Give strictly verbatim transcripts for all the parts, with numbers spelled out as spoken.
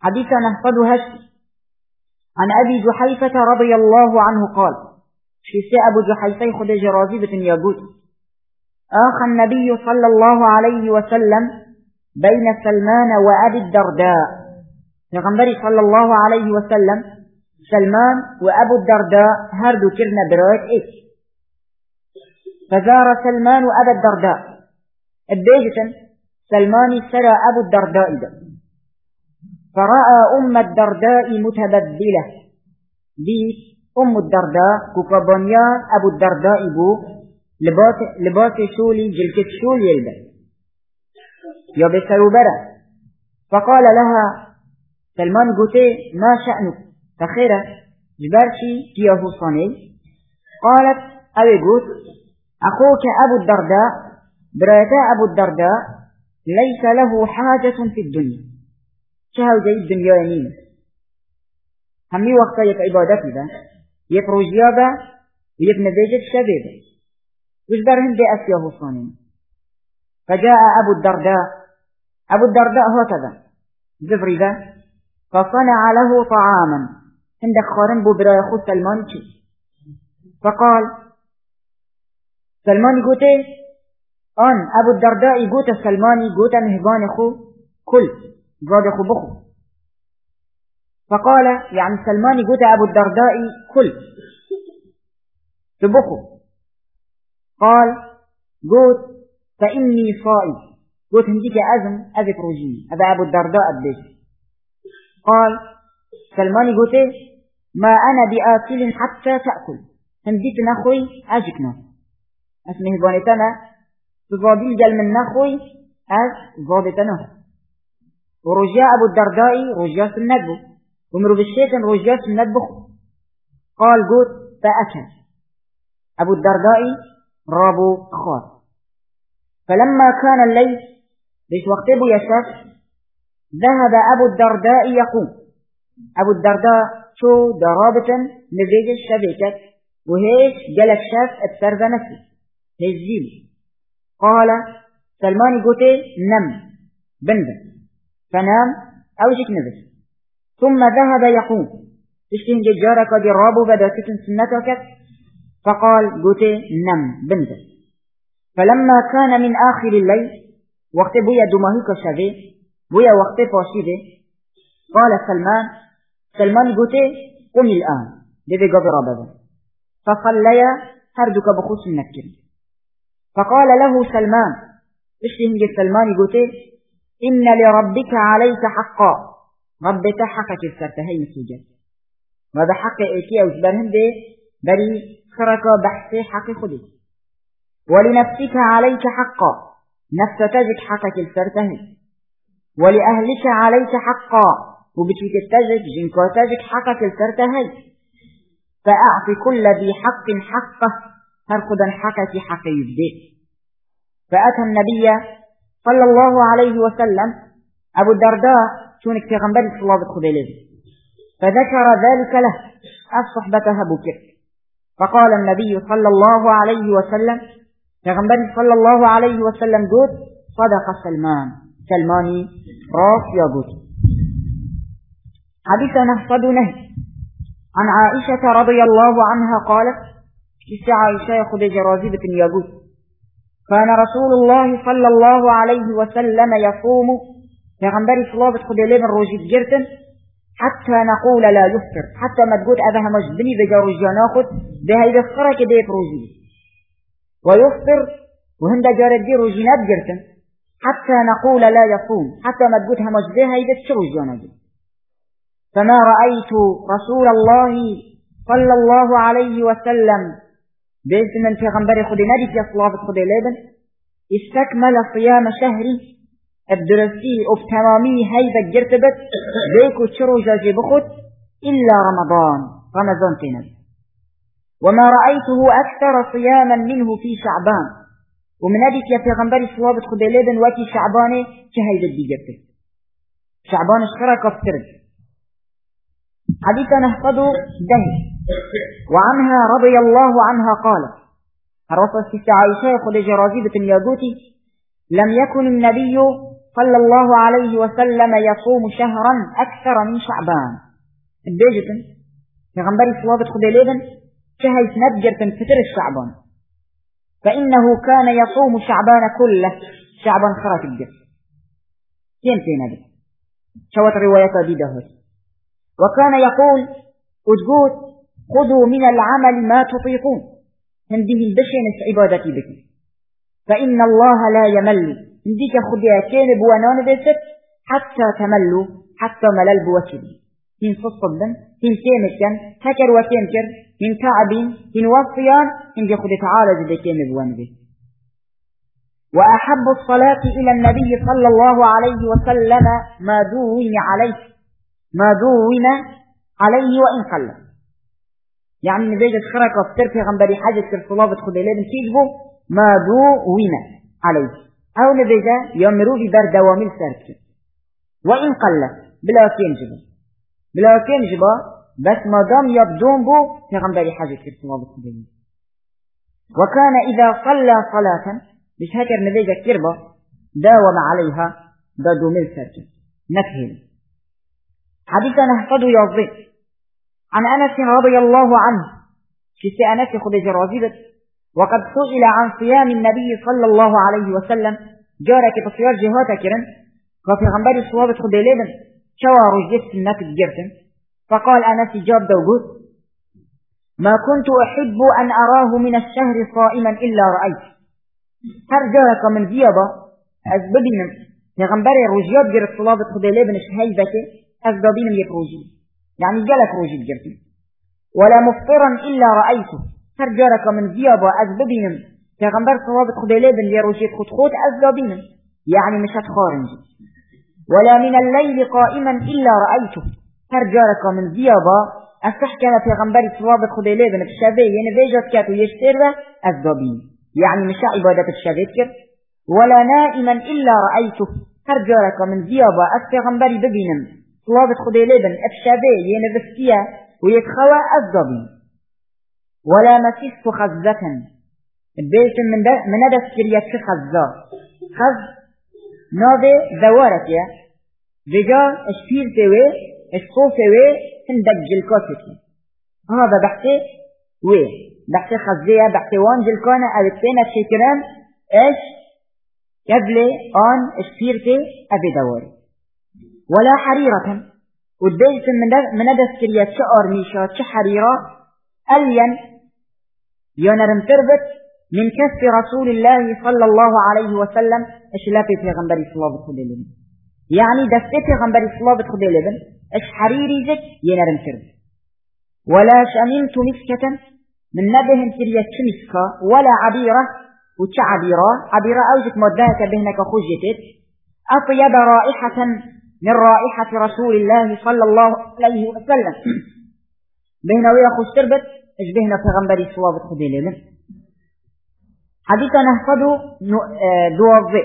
حديثا نحفظها عن أبي جحيفة رضي الله عنه قال في سي أبو جحيفة خد جرازي بتن يقول آخ النبي صلى الله عليه وسلم بين سلمان وأبي الدرداء نغنبري صلى الله عليه وسلم سلمان وأبو الدرداء هردو كرنا برايت إيش فزار سلمان وأبا الدرداء البيجة سلماني سرى أبو الدرداء ده فرأى أم الدرداء متبدلة دي أم الدرداء كوكابانيا أبو الدرداء بو لباس, لباس شولي جلكت شولي يلبس يبسر برا فقال لها سلمان قوتي ما شأنك فخيرة جبرشي كيه صاني قالت أبي قوت أخوك أبو الدرداء براتا أبو الدرداء ليس له حاجة في الدنيا شهو جاي الدنيا يمين همي وقتا يك عبادتي با يك رجيابا ويك نزيجة شبيبا وجبرهم دي أسيه صاني فجاء أبو الدرداء أبو الدرداء هكذا زفري ذا فصنع له طعاما عندك خارن ببرا يخو سلمان شي فقال سلمان قوتي أن أبو الدرداء قوت سلماني قوت مهبان خو كل زاد خو بخو فقال يعني سلماني قوت أبو الدرداء كل تبخو قال قوت فإني صائم قلت هنديك أزم أذك رجيني هذا أبو الدرداء البيت قال سلماني قلت ما أنا بآكل حتى تأكل هنديك نخوي أجكنا اسمه بانتنا تضادل جل من نخوي أز ضادتنا ورجاء أبو الدرداء رجاء الندب ومرو بالشيطان رجاء الندب قال قلت فأكل أبو الدرداء رابو خاص فلما كان الليل بيش وقتبه يشاف ذهب أبو الدرداء يقوم أبو الدرداء شو درابة نزيج الشبكة وهيش جلك شاف التربة نفسه هزيل قال سلماني قوتي نم بنبن فنام أوجك نزل ثم ذهب يقوم تشتين ججارك دي رابو بدا تكن سنتك فقال قوتي نم بنبن فلما كان من آخر الليل وقت بويا دماهيك شبه بويا وقت فاشيده قال سلمان سلمان قوتي قم الآن دي قبر بابا فصليا هردك بخص النكر فقال له سلمان اشتهنج سلمان قوتي إن لربك عليك حقا ربك حقك السرتهي مسوجات وهذا حق ايكي او جبرهم دي بري خرق بحثي حق خدي ولنفسك عليك حقا نفستك حقك السرتهي ولأهلك عليك حقا وبتشتتك جنكوتك حقك السرتهي فأعط كل ذي حق حقه هرقدا حقك حق يبدي فأتى النبي صلى الله عليه وسلم أبو الدرداء شونك في غنبال الصلاة الخديلين فذكر ذلك له الصحبتها بكر فقال النبي صلى الله عليه وسلم پیغمبر صلى الله عليه وسلم قلت صدق سلمان سلماني راس يا قلت حديث نحفظ نهي عن عائشة رضي الله عنها قالت كسي عائشة يخذ جرازبة يا قلت كان رسول الله صلى الله عليه وسلم يصوم پیغمبر صلى الله عليه وسلم جرتن حتى نقول لا يفطر حتى ما تقول أبها مجبني بجارج يناخد بها يفطرك ديت روجي ويفطر وهند جارت دي روجينات جرتن حتى نقول لا يصوم حتى ما تقولها مجبها يدت روجي فما رأيت رسول الله صلى الله عليه وسلم باسم من پیغمبر خود ندیت یا صلاة خود لیبن استكمل صيام شهري الدرسي وبتمامي هيدا جرتبت بيكو تشرو جاجي بخد إلا رمضان رمضان تنب وما رأيته أكثر صياما منه في شعبان ومن نديك يا پیغمبر صلاة خود لیبن وكي شعباني كهيدا دي جرتب شعبان اشخرك افترد حديثا نهفضه دهي وعنها رضي الله عنها قالت الرسول في عائشة خد جرازيبة الياقوتي لم يكن النبي صلى الله عليه وسلم يصوم شهرا أكثر من شعبان. الدجتن پیغمبر صلوات خدا لبن شهي سنبجرتن فتر الشعبان، فإنه كان يصوم شعبان كله. شعبان خرات الجف كين فينا دي شوات روايات دي دهوت. وكان يقول أجقوت خذوا من العمل ما تطيقون، هنده البشن عبادتي بك، فإن الله لا يمل. هنديك خذيا كين بوانان بست حتى تملوا، حتى ملل بوكري هن صصبا هن كيمكن هكر وكيمكر هن كعبين هن وصيان هن خذ تعالى جدا كين بوان بست. وأحب الصلاة إلى النبي صلى الله عليه وسلم ما دون عليه ما دون عليه وإن قل. يعني نبيج خرق وفتر في غنبري حاجة كالصلاة بتخذ إليه كيجبه ما دون عليه، أو نبيج يمرو ببر دوامل سرك وإن قل بلا كينجبه بلا كينجبه بس ما دام يبدون بو في غنبري حاجة كالصلاة بتخذ إليه. وكان إذا صلى صلاة مش هكر نبيجة كربة داوم عليها بدو ملسرك نفهم. حديثا نحفظه يوضي عن أنس رضي الله عنه في أنس خذ جرازيبة. وقد سئل عن صيام النبي صلى الله عليه وسلم جارك بصيار جهاتا كرن وفي غنبري الصوابة خذ لبن شوى رجيت سنة الجرتن. فقال أنس جاب دوجود ما كنت أحب أن أراه من الشهر صائما إلا رأيت. هر جارك من زيادة أزببين في غنبري رجيات جر الصوابة خذ لبن شهيبك أزببين يبروجي، يعني جالك روجي الجرتن. ولا مفطرا إلا رأيته. هر جارك من زيادة أزببين في غنبر صوابة خذ لبن يروجيت خد خود أزببين، يعني مشات خارنجي. ولا من الليل قائما إلا رأيته. هر جارك من زيادة أستحكم في غنبر صوابة خذ لبن بشابه ينفيجت كاتو يشتر أزببين، يعني مش عبادة الشبكر. ولا نائما إلا رأيته. هر جارك من زيادة أستغنبري ببينم صوابة خذ لبن أبشابه ينفسكيا ويتخوى أزدابين. ولا مسيست خزة بيت من من هذا سكريات خزة خز نابي ذوارك يا بجا اشفير تيوي اشقوف تيوي هندق جلكاتك. هذا بحثي وي بحثي خزية بحثي وان جلكانا أبتين الشكران اش يبلي آن اشفير تي أبي دواري. ولا حريرة والبيت من هذا سكريات شعر ميشات شحريرة ألين ينرم تربت من كف رسول الله صلى الله عليه وسلم اشلافي في غنبري صلابة خدلين، يعني دستي في غنبري صلابة خدلين اش حريري زك ينرم تربت. ولا شممت مسكة من نبه سرية شمسكة ولا عبيرة وش عبيرة عبيرة أوجت مدهك بهنك خجتت أطيب رائحة من رائحة رسول الله صلى الله عليه وسلم بهنا ويا خوش تربت اشبهنا في غنبري صلابة خدلين. حديثا نحفظه دوضئ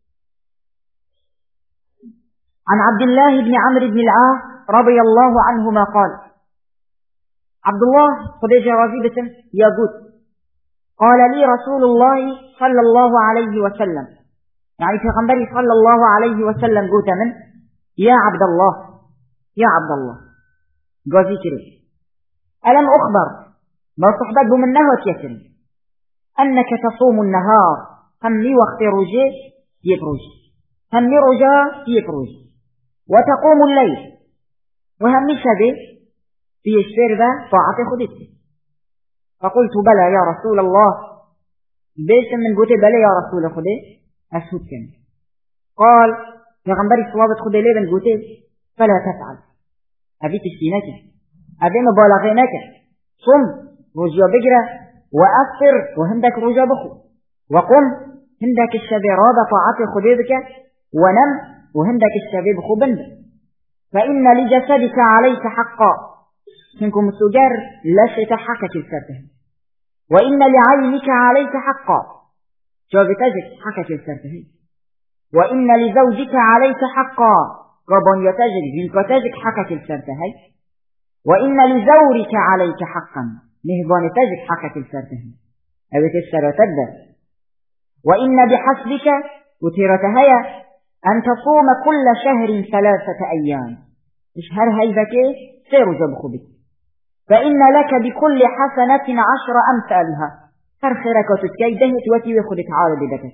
عن عبد الله بن عمرو بن العاص رضي الله عنهما قال عبد الله خديجة رازبة يقول قال لي رسول الله صلى الله عليه وسلم، يعني في غنبري صلى الله عليه وسلم قلت من يا عبد الله يا عبد الله قازي كريم ألم أخبر ما صحبت منه وتيكري أنك تصوم النهار همي وقت رجي يبروجي همي رجا يبروجي وتقوم الليل وهمي شبه في الشربة طاعة خدتي. فقلت بلى يا رسول الله بيش من قلت بلى يا رسول خدي أشهد كم. قال يا غنبري صوابة خدي لي بن قلت فلا تفعل أبي تشتينك أبي مبالغينك صم رجا بجرة وأفطر وهندك رجا بخو وقم هندك الشبه رابة طاعة خديبك ونم وهندك الشبه بخو بند. فإن لجسدك عليك حقا منكم السجار لا شيء حقك السرته. وإن لعينك عليك حقا شابتجك حقك السرته. وإن لزوجك عليك حقا قبن يتجك جنكتجك حقك السرته. وإن لزورك عليك حقا نهبان تجك حقك السرته أو تشترى تدر. وإن بحسبك وتيرتهيا أن تصوم كل شهر ثلاثة أيام شهر هيدك سير جبخبك فإن لك بكل حسنة عشر أمثالها هر خيرك وتتكي دهت وتي وخدت عالة بدكك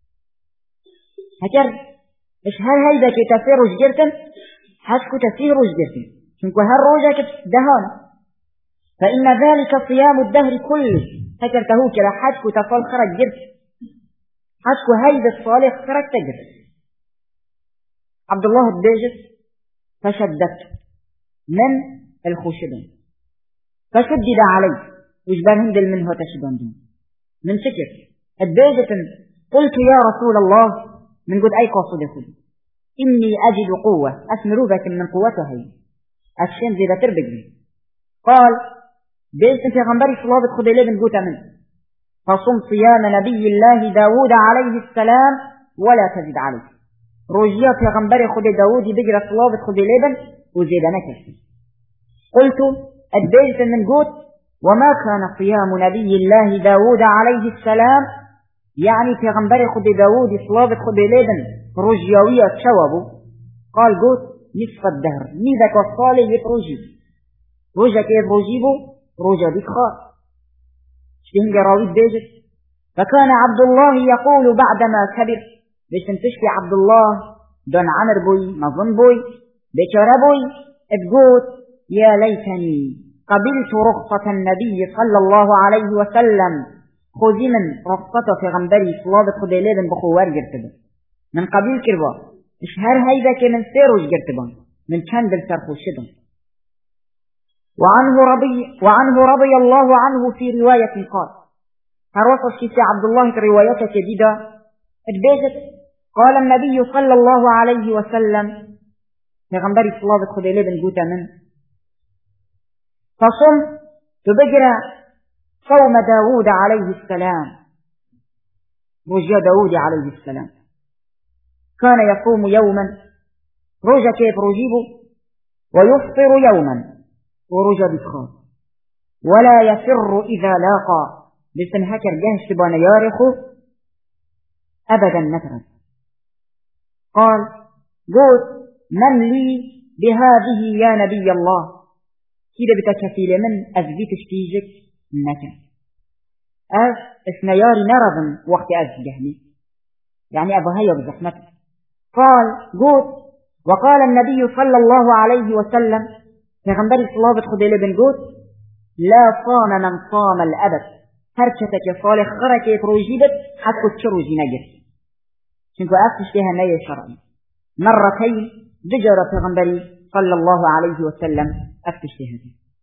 هكذا شهر هيدك تسير جرتن حسك تسير جرتن شنكو هر روجك دهان فإن ذلك صيام الدهر كله هكذا تهوك لحسك تفال خرج جرت حسك هيدا الصالح خرج تجرت عبد الله الداجس فشدت من الخشبين فشدد عليه وجبان هندل منه تشدون دون من شكر الداجة قلت يا رسول الله من قد أي قصد خذ إني أجد قوة أسمرو ذاك من قوته هي أشين زي تربك لي قال داجة في غنبري صلابة خذ لي من قوته منه فصم صيام نبي الله داود عليه السلام ولا تزد عليه روجيا في غنبري خذ داود بجرى صلابة خذ لبن وزيد نكش قلت الداجة من قوت وما كان صيام نبي الله داود عليه السلام يعني في غنبري خذ داود صلابة خذ لبن روجياوية تشوبه قال قوت نصف الدهر نيدك والصالي يتروجي روجا كيف روجيبه روجا بك خاص شبهن جراوي الداجة فكان عبد الله يقول بعدما كبر بيش تشكي عبد الله دون عمر بوي مظن بوي بشار بوي ابقوت يا ليتني قبلت رخصة النبي صلى الله عليه وسلم خذي من رخصته في غنبري صلابة خديلين بخوار جرتبا من قبيل كربا اشهر هيدا كمن سيروش جرتبا من كان بالسرخو شدن وعنه رضي, وعنه رضي الله عنه في رواية قال هروصة شيسي عبد الله في رواية جديدة اتبيجت قال النبي صلى الله عليه وسلم في غنبري صلابة خديلين قوتا من فصم تبجر صوم داود عليه السلام رجى داود عليه السلام كان يصوم يوما رجى كيف رجيبه ويفطر يوما ورجى بسخان ولا يفر إذا لاقى بسنهكر جهش بان يارخه أبدا نفرا قال قلت من لي بهذه يا نبي الله كده بتكفيل من أثبت اشتيجك نكا أس اسنياري نرضا وقت أز جهني يعني أبو هيا بزحمته قال قوت وقال النبي صلى الله عليه وسلم في غنبري صلابة خديلة بن قوت لا صام من صام الأبد هرشتك صالح خركة روجيبت حتى تشروجي نجس شنكو أفتش فيها نية شرعي مرتين بجرى في غنبري صلى الله عليه وسلم أفتش فيها